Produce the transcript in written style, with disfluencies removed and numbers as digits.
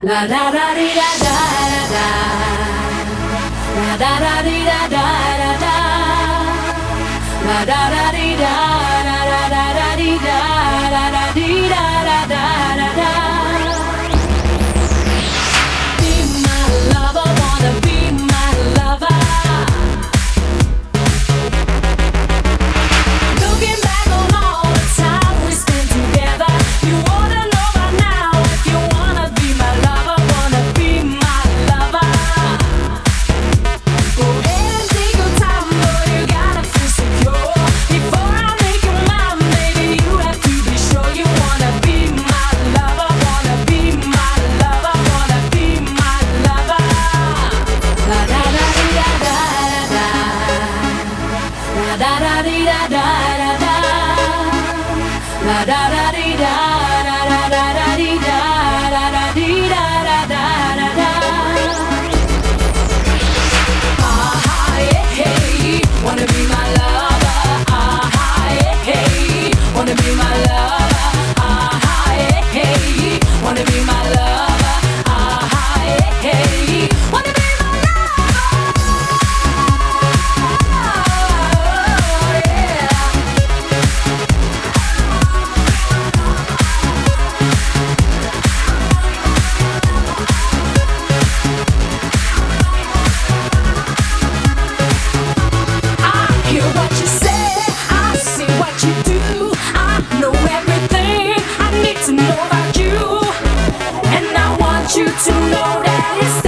La da da di da da da da. La da da di da da da da. La da da di da da da da da di da da da di da da da da da. Be my lover, wanna be my lover. Looking back on all the time we spent together, you wanna know by now if you wanna be my lover, wanna be my lover. Go ahead and take your time, boy, you gotta feel secure. Before I make your mind, baby, you have to be sure you wanna be my lover, wanna be my lover, wanna be my lover. La da da di da da da da. La da da di da da da da. La da da di da da da da da di da da da di da da da da da. Ah yeah, hey, wanna be my lover. Ah yeah, hey, wanna be my lover. Ah yeah, hey, wanna be my lover. Ah yeah, hey, wanna be my lover. Oh yeah. I hear what you say, I see what you do. I know everything I need to know about you, and I want you to know that it's